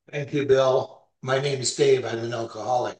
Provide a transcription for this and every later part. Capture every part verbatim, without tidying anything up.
Thank you, Bill. My name is Dave. I'm an alcoholic,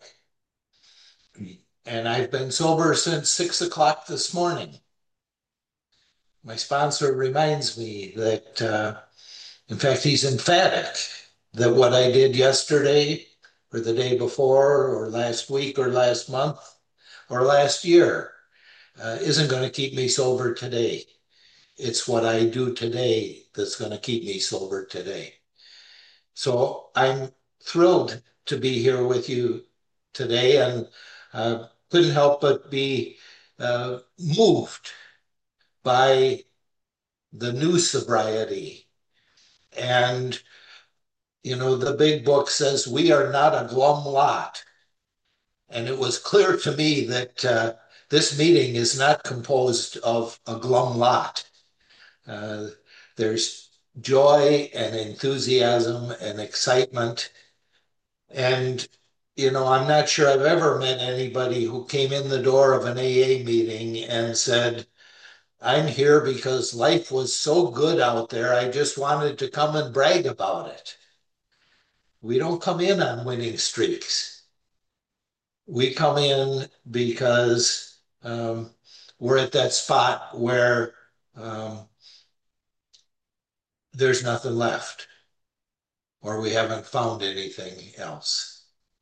and I've been sober since six o'clock this morning. My sponsor reminds me that, uh, in fact, he's emphatic that what I did yesterday, or the day before, or last week, or last month, or last year, uh, isn't going to keep me sober today. It's what I do today that's going to keep me sober today. So I'm thrilled to be here with you today and uh, couldn't help but be uh, moved by the new sobriety. And, you know, the big book says we are not a glum lot. And it was clear to me that uh, this meeting is not composed of a glum lot. Uh, there's joy and enthusiasm and excitement. And, you know, I'm not sure I've ever met anybody who came in the door of an A A meeting and said, I'm here because life was so good out there. I just wanted to come and brag about it. We don't come in on winning streaks. We come in because um, we're at that spot where um, there's nothing left or we haven't found anything else.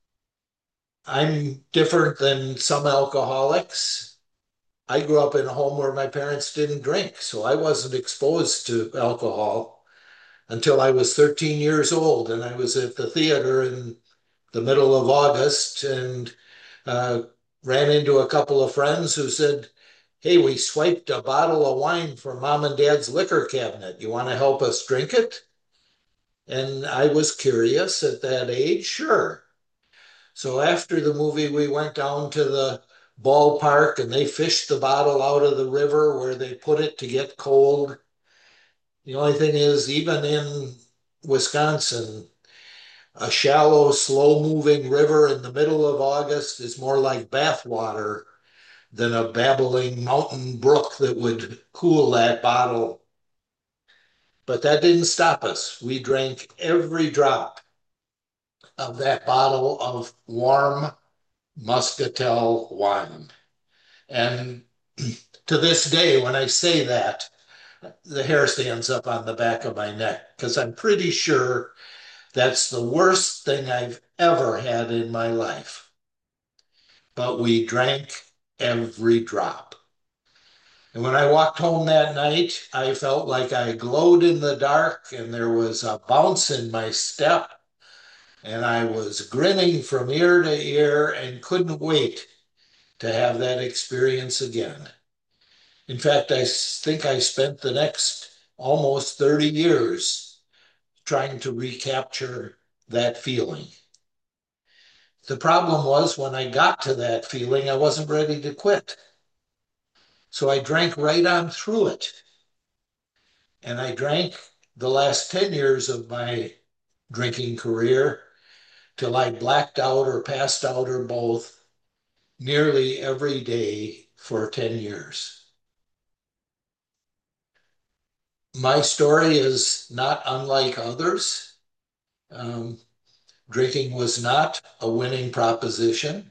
I'm different than some alcoholics. I grew up in a home where my parents didn't drink, so I wasn't exposed to alcohol until I was thirteen years old, and I was at the theater in the middle of August and uh, ran into a couple of friends who said, "Hey, we swiped a bottle of wine from mom and dad's liquor cabinet. You want to help us drink it?" And I was curious at that age, sure. So after the movie, we went down to the ballpark and they fished the bottle out of the river where they put it to get cold. The only thing is, even in Wisconsin, a shallow, slow moving river in the middle of August is more like bathwater than a babbling mountain brook that would cool that bottle. But that didn't stop us. We drank every drop of that bottle of warm muscatel wine. And to this day, when I say that, the hair stands up on the back of my neck because I'm pretty sure that's the worst thing I've ever had in my life. But we drank every drop. And when I walked home that night, I felt like I glowed in the dark and there was a bounce in my step. And I was grinning from ear to ear and couldn't wait to have that experience again. In fact, I think I spent the next almost thirty years trying to recapture that feeling. The problem was when I got to that feeling, I wasn't ready to quit. So I drank right on through it. And I drank the last ten years of my drinking career till I blacked out or passed out or both nearly every day for ten years. My story is not unlike others. Um, Drinking was not a winning proposition.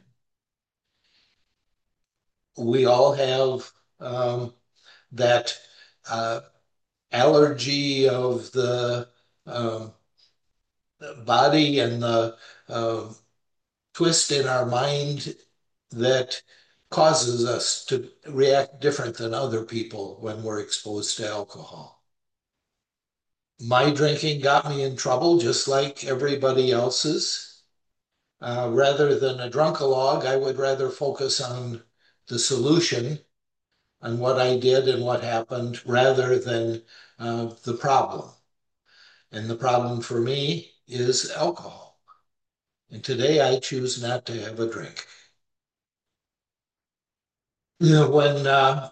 We all have um, that uh, allergy of the um, body and the uh, twist in our mind that causes us to react different than other people when we're exposed to alcohol. My drinking got me in trouble just like everybody else's. Uh, rather than a drunkalog, I would rather focus on the solution, on what I did and what happened, rather than uh, the problem. And the problem for me is alcohol. And today I choose not to have a drink. You know, when uh,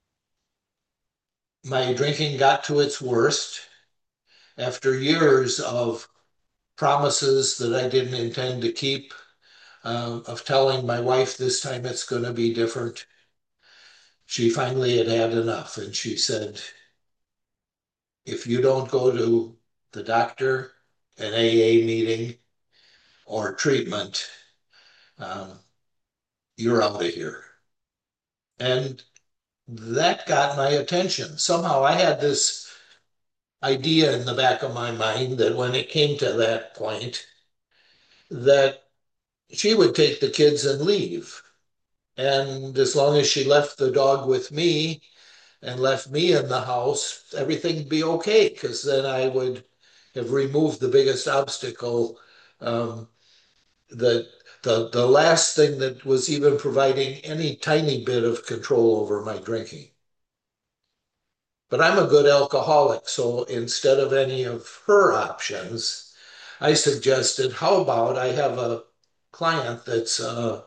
my drinking got to its worst, after years of promises that I didn't intend to keep, uh, of telling my wife this time it's going to be different, she finally had had enough. And she said, if you don't go to the doctor, an A A meeting or treatment, um, you're out of here. And that got my attention. Somehow I had this idea in the back of my mind that when it came to that point, that she would take the kids and leave. And as long as she left the dog with me and left me in the house, everything'd be okay, because then I would have removed the biggest obstacle. Um, the, the, the last thing that was even providing any tiny bit of control over my drinking. But I'm a good alcoholic, so instead of any of her options, I suggested, how about I have a client that's a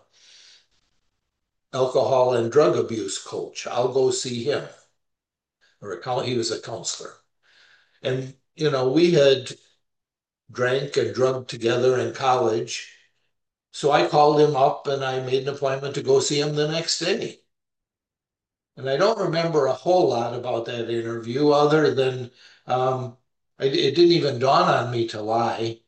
alcohol and drug abuse coach. I'll go see him. Or a, he was a counselor. And, you know, we had drank and drugged together in college. So I called him up and I made an appointment to go see him the next day. And I don't remember a whole lot about that interview other than um, I, it didn't even dawn on me to lie.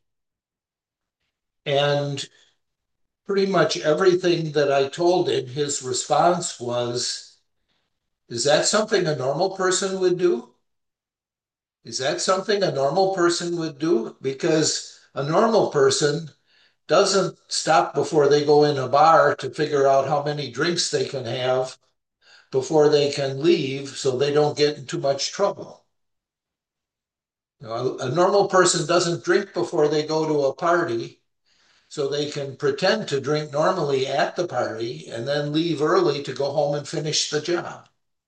And pretty much everything that I told him, his response was, is that something a normal person would do? Is that something a normal person would do? Because a normal person doesn't stop before they go in a bar to figure out how many drinks they can have before they can leave so they don't get in too much trouble. You know, a, a normal person doesn't drink before they go to a party so they can pretend to drink normally at the party and then leave early to go home and finish the job.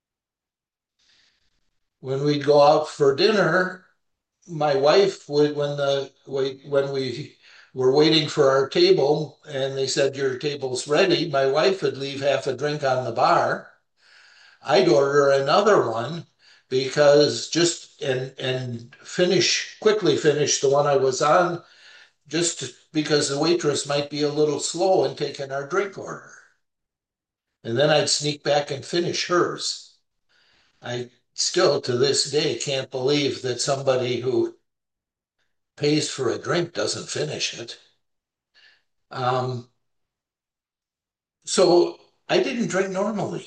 When we'd go out for dinner, my wife would, when the when we were waiting for our table and they said your table's ready, my wife would leave half a drink on the bar. I'd order another one because just and and finish quickly finish the one I was on, just because the waitress might be a little slow in taking our drink order. And then I'd sneak back and finish hers. I still to this day can't believe that somebody who pays for a drink doesn't finish it. Um, so I didn't drink normally.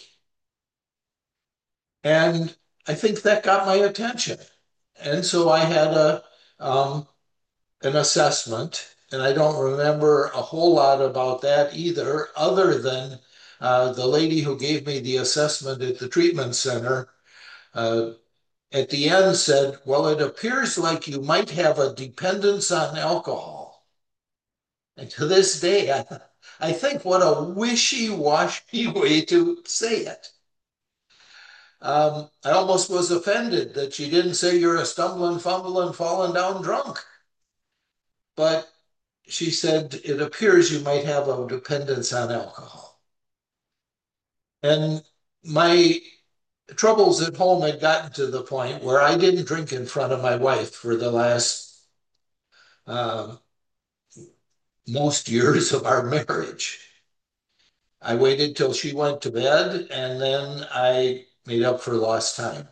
And I think that got my attention. And so I had a um, an assessment, and I don't remember a whole lot about that either, other than uh, the lady who gave me the assessment at the treatment center uh, at the end said, well, it appears like you might have a dependence on alcohol. And to this day, I, I think what a wishy-washy way to say it. Um, I almost was offended that she didn't say you're a stumbling, fumbling, falling down drunk. But she said, it appears you might have a dependence on alcohol. And my troubles at home had gotten to the point where I didn't drink in front of my wife for the last um, most years of our marriage. I waited till she went to bed and then I made up for lost time.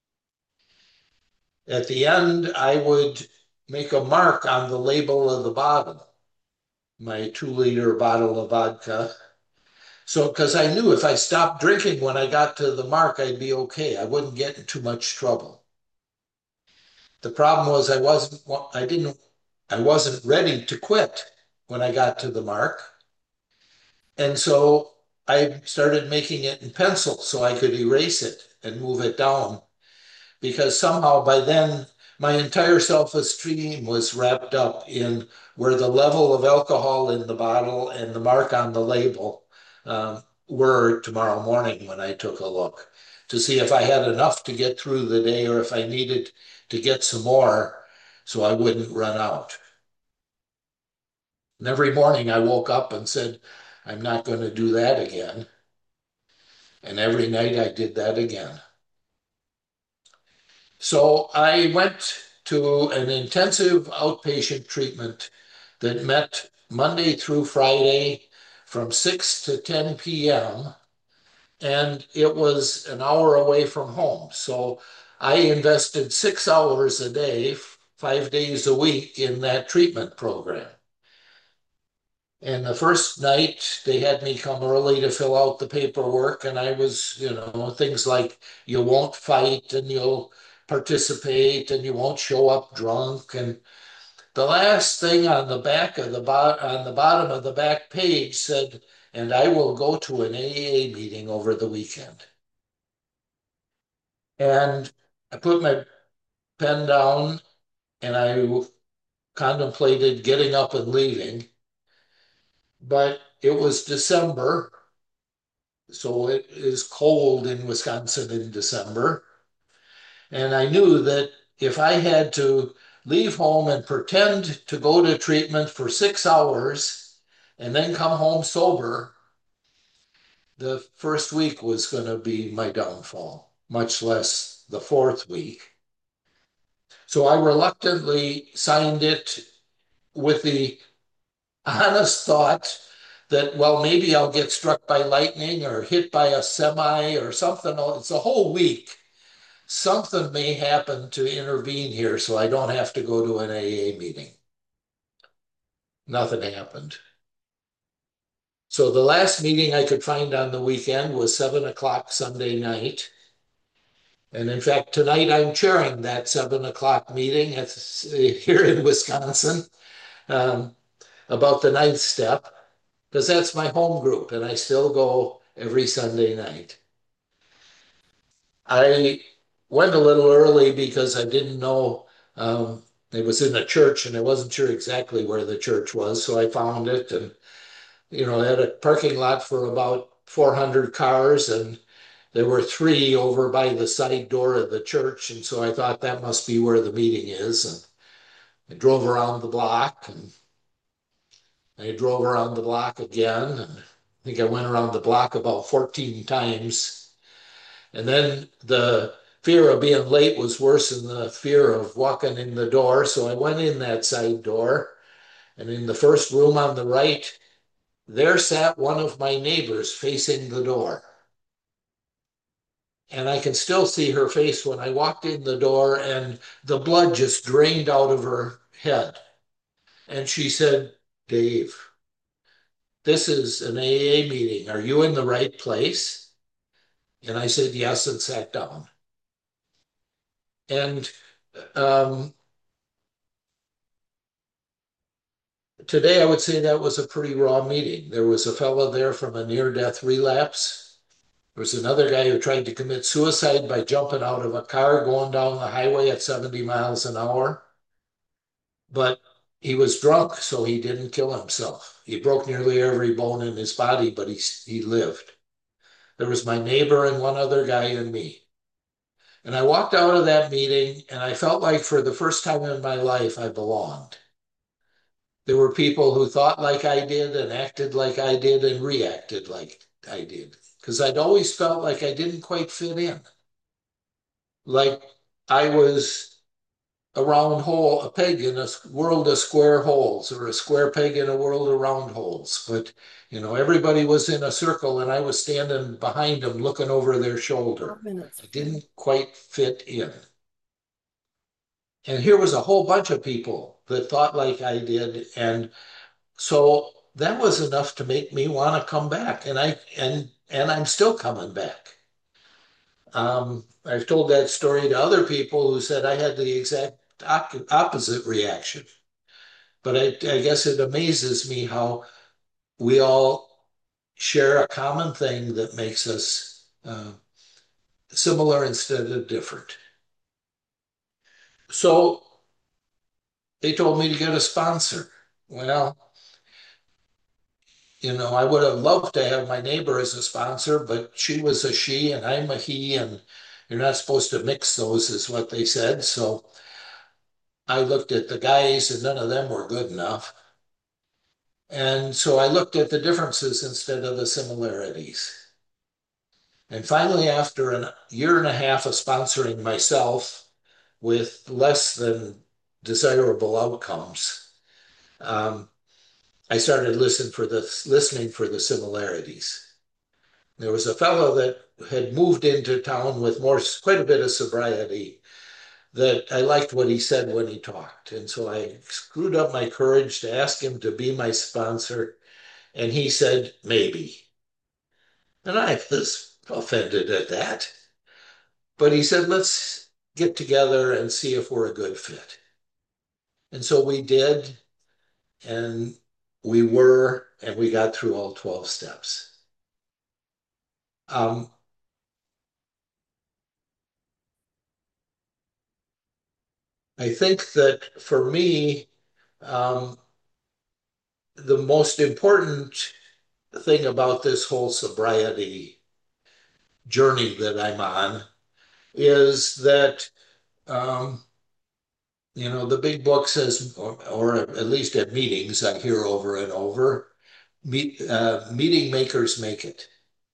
At the end, I would make a mark on the label of the bottle, my two liter bottle of vodka. So, because I knew if I stopped drinking when I got to the mark, I'd be okay. I wouldn't get in too much trouble. The problem was I wasn't, I didn't, I wasn't ready to quit when I got to the mark. And so I started making it in pencil so I could erase it and move it down because somehow by then my entire self-esteem was wrapped up in where the level of alcohol in the bottle and the mark on the label um, were tomorrow morning when I took a look to see if I had enough to get through the day or if I needed to get some more so I wouldn't run out. And every morning I woke up and said, I'm not going to do that again. And every night I did that again. So I went to an intensive outpatient treatment that met Monday through Friday from six to ten p m And it was an hour away from home. So I invested six hours a day five days a week in that treatment program. And the first night they had me come early to fill out the paperwork, and I was, you know, things like you won't fight and you'll participate and you won't show up drunk. And the last thing on the back of the bot on the bottom of the back page said, and I will go to an A A meeting over the weekend. And I put my pen down and I contemplated getting up and leaving. But it was December, so it is cold in Wisconsin in December. And I knew that if I had to leave home and pretend to go to treatment for six hours and then come home sober, the first week was going to be my downfall, much less the fourth week. So I reluctantly signed it with the honest thought that, well, maybe I'll get struck by lightning or hit by a semi or something. It's a whole week. Something may happen to intervene here so I don't have to go to an A A meeting. Nothing happened. So the last meeting I could find on the weekend was seven o'clock Sunday night. And in fact, tonight I'm chairing that seven o'clock meeting at, here in Wisconsin um, about the ninth step, because that's my home group and I still go every Sunday night. I went a little early because I didn't know um, it was in a church and I wasn't sure exactly where the church was. So I found it and, you know, had a parking lot for about four hundred cars and there were three over by the side door of the church. And so I thought that must be where the meeting is. And I drove around the block and I drove around the block again. And I think I went around the block about fourteen times. And then the fear of being late was worse than the fear of walking in the door. So I went in that side door. And in the first room on the right, there sat one of my neighbors facing the door. And I can still see her face when I walked in the door, and the blood just drained out of her head. And she said, "Dave, this is an A A meeting. Are you in the right place?" And I said, "Yes," and sat down. And um, today I would say that was a pretty raw meeting. There was a fellow there from a near-death relapse. There was another guy who tried to commit suicide by jumping out of a car going down the highway at seventy miles an hour. But he was drunk, so he didn't kill himself. He broke nearly every bone in his body, but he, he lived. There was my neighbor and one other guy and me. And I walked out of that meeting and I felt like for the first time in my life, I belonged. There were people who thought like I did and acted like I did and reacted like I did. Because I'd always felt like I didn't quite fit in. Like I was a round hole, a peg in a world of square holes, or a square peg in a world of round holes. But, you know, everybody was in a circle and I was standing behind them looking over their shoulder. I didn't quite fit in. And here was a whole bunch of people that thought like I did. And so that was enough to make me want to come back. And I and and I'm still coming back. Um, I've told that story to other people who said I had the exact opposite reaction. But I, I guess it amazes me how we all share a common thing that makes us uh, similar instead of different. So they told me to get a sponsor. Well, you know, I would have loved to have my neighbor as a sponsor, but she was a she and I'm a he, and you're not supposed to mix those, is what they said. So I looked at the guys, and none of them were good enough. And so I looked at the differences instead of the similarities. And finally, after a year and a half of sponsoring myself with less than desirable outcomes, um, I started listening for the listening for the similarities. There was a fellow that had moved into town with more, quite a bit of sobriety, that I liked what he said when he talked. And so I screwed up my courage to ask him to be my sponsor. And he said, maybe. And I was offended at that. But he said, let's get together and see if we're a good fit. And so we did, and we were, and we got through all twelve steps. Um, I think that for me, um, the most important thing about this whole sobriety journey that I'm on is that, um, you know, the big book says, or, or at least at meetings, I hear over and over, meet, uh, meeting makers make it.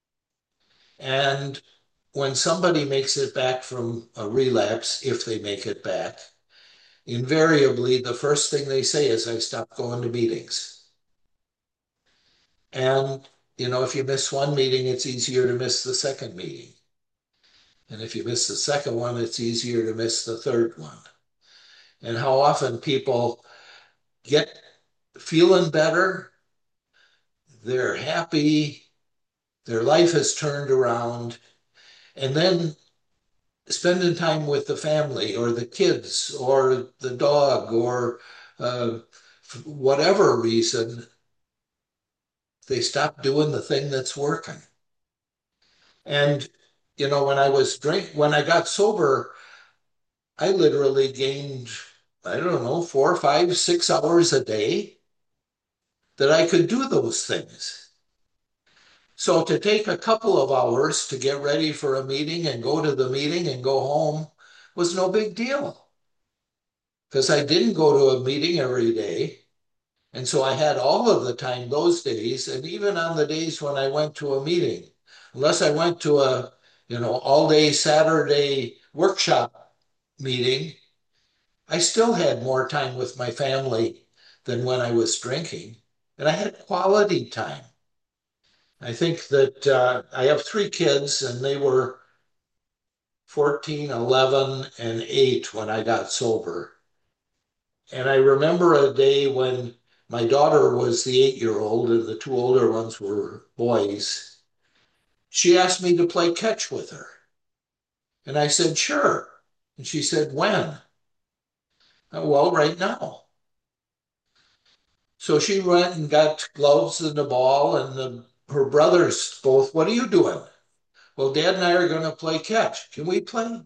And when somebody makes it back from a relapse, if they make it back, invariably the first thing they say is, I stopped going to meetings. And, you know, if you miss one meeting, it's easier to miss the second meeting. And if you miss the second one, it's easier to miss the third one. And how often people get feeling better, they're happy, their life has turned around, and then spending time with the family or the kids or the dog or uh, whatever reason, they stop doing the thing that's working. And, you know, when I was drink, when I got sober, I literally gained, I don't know, four, five, six hours a day that I could do those things. So to take a couple of hours to get ready for a meeting and go to the meeting and go home was no big deal because I didn't go to a meeting every day. And so I had all of the time those days. And even on the days when I went to a meeting, unless I went to a, you know, all day Saturday workshop meeting, I still had more time with my family than when I was drinking. And I had quality time. I think that uh, I have three kids, and they were fourteen, eleven, and eight when I got sober. And I remember a day when my daughter was the eight year old, and the two older ones were boys. She asked me to play catch with her. And I said, sure. And she said, when? Well, right now. So she went and got gloves and a ball, and the, her brothers both, what are you doing? Well, Dad and I are going to play catch. Can we play?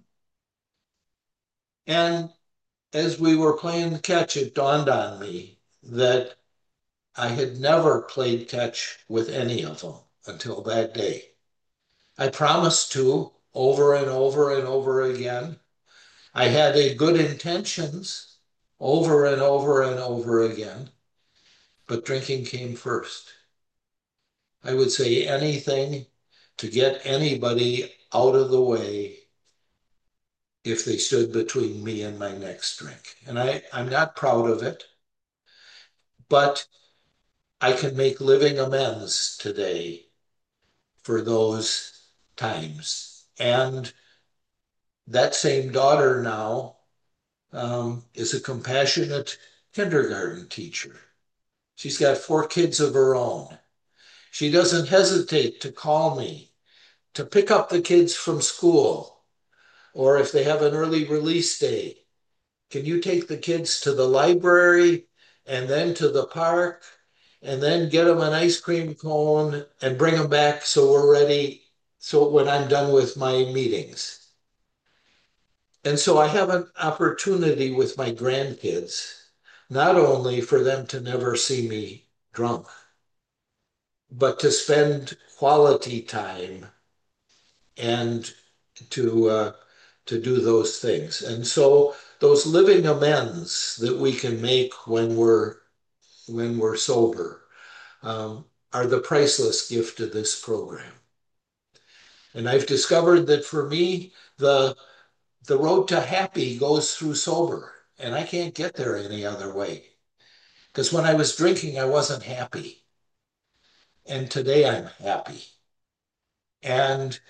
And as we were playing catch, it dawned on me that I had never played catch with any of them until that day. I promised to over and over and over again. I had a good intentions over and over and over again, but drinking came first. I would say anything to get anybody out of the way if they stood between me and my next drink. And I, I'm not proud of it, but I can make living amends today for those times. And that same daughter now um, is a compassionate kindergarten teacher. She's got four kids of her own. She doesn't hesitate to call me to pick up the kids from school, or if they have an early release day, can you take the kids to the library and then to the park and then get them an ice cream cone and bring them back so we're ready so when I'm done with my meetings. And so I have an opportunity with my grandkids, not only for them to never see me drunk, but to spend quality time and to uh, to do those things. And so those living amends that we can make when we're when we're sober um, are the priceless gift of this program. And I've discovered that for me, the the road to happy goes through sober, and I can't get there any other way. Because when I was drinking, I wasn't happy, and today I'm happy. And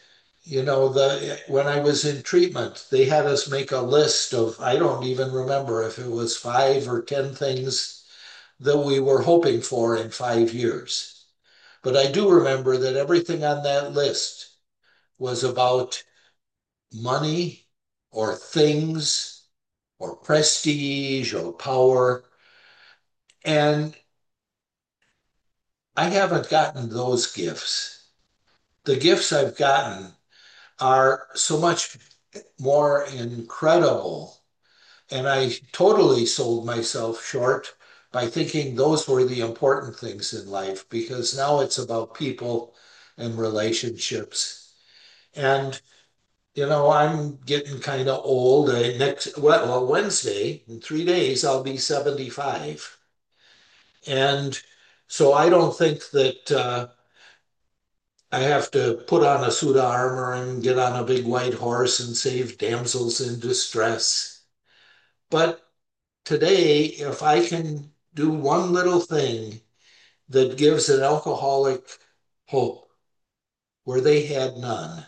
You know, the when I was in treatment, they had us make a list of, I don't even remember if it was five or ten things that we were hoping for in five years. But I do remember that everything on that list was about money or things or prestige or power. And I haven't gotten those gifts. The gifts I've gotten are so much more incredible. And I totally sold myself short by thinking those were the important things in life because now it's about people and relationships. And, you know, I'm getting kind of old. I, next, well, Wednesday, in three days, I'll be seventy-five. And so I don't think that uh, I have to put on a suit of armor and get on a big white horse and save damsels in distress. But today, if I can do one little thing that gives an alcoholic hope where they had none,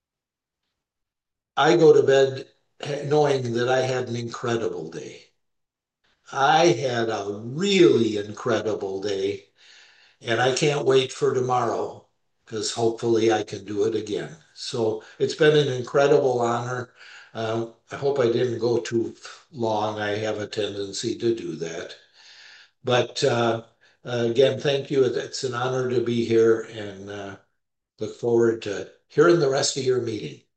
I go to bed knowing that I had an incredible day. I had a really incredible day, and I can't wait for tomorrow because hopefully I can do it again. So it's been an incredible honor. Um, I hope I didn't go too long. I have a tendency to do that. But uh, uh, again, thank you. It's an honor to be here and uh, look forward to hearing the rest of your meeting.